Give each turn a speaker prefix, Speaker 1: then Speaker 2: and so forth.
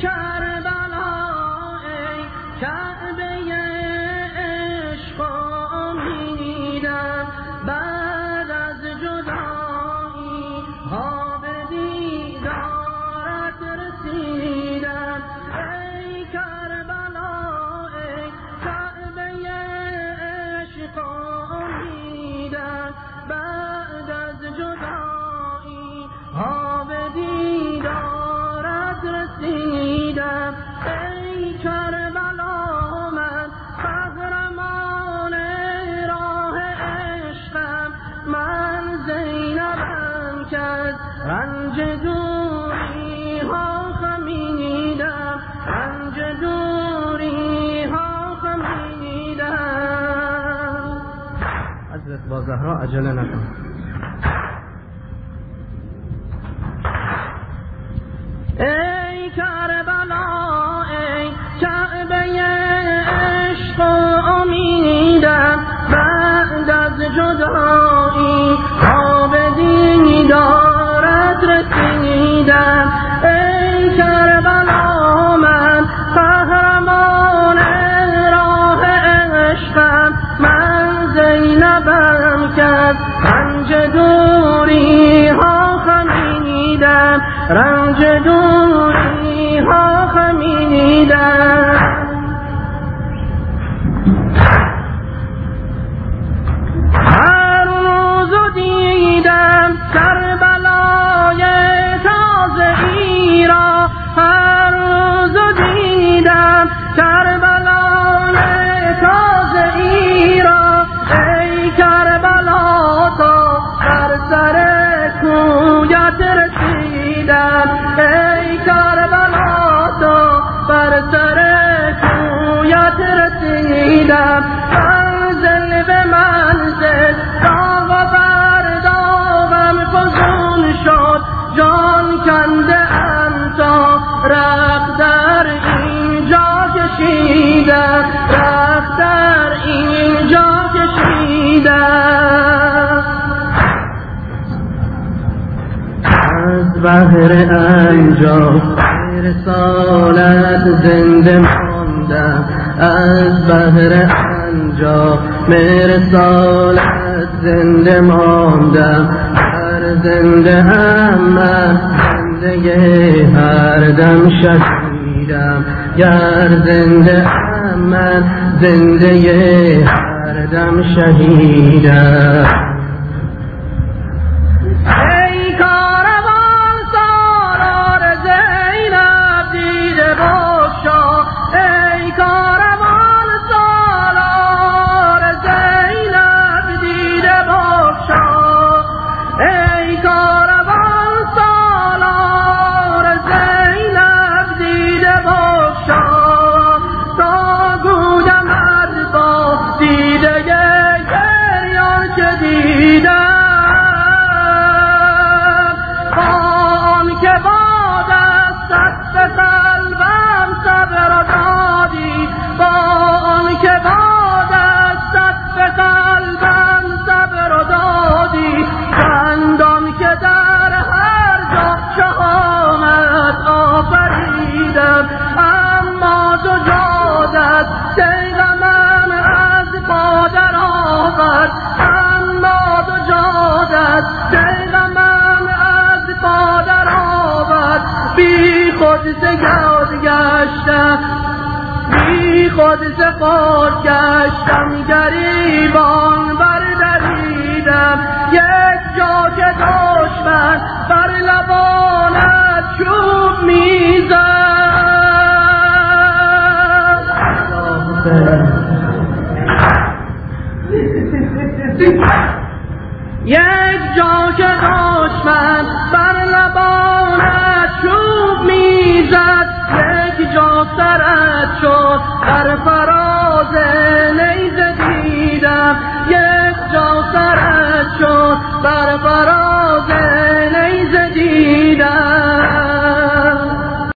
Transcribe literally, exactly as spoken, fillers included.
Speaker 1: کربلا ای کعبه عشق امیدم، بعد از جدایی ها به دیدارت رسیدم. ای کربلا ای کعبه عشق امیدم، بعد از جدایی ها به دیدارت رسیدم. ای کربلا من قهرمان راه عشقم، من زینبم که از رنج دوری ها خمیدم، رنج دوری ها خمیدم. حضرت با زهرا عجله نکن. ای کربلا ای کعبه عشق امیدم، بعد از جدایی ها به دیدارت رسیدم. ای کربلا من قهرمان راه عشقم، من زینبم که از رنج دوری ها خمیدم، رنج دوری ها خمیدم. هر روز دیدم کربلای تازه ای را، هر روز دیدم کربلای تازه ای را. ای کربلا تا بر سر کویت رسیدم، ای کربلا تا بر سر کویت رسیدم. منزل به منزل داغ و بر داغم فزون شد، جان کنده ام تا رخت در اینجا کشیدم، رخت در اینجا کشیدم. از بحر انجام رسالت زنده ماندم، از بحر انجام رسالت زنده ماندم. هر زنده هم من زندگی هر دم شهیدم، گر زنده هم من زندگی هر دم شهیدم. بی خود زیاد گشتم، بی خود زفاد گشتم، گریبان بردریدم. یک جا که دشمن بر لبانت چوب میزد، یک جا که دشمن بر لبانت چوب میزد، یک جا سرت شد در فراز نیزه دیدم، یک جا سرت شد بر فراز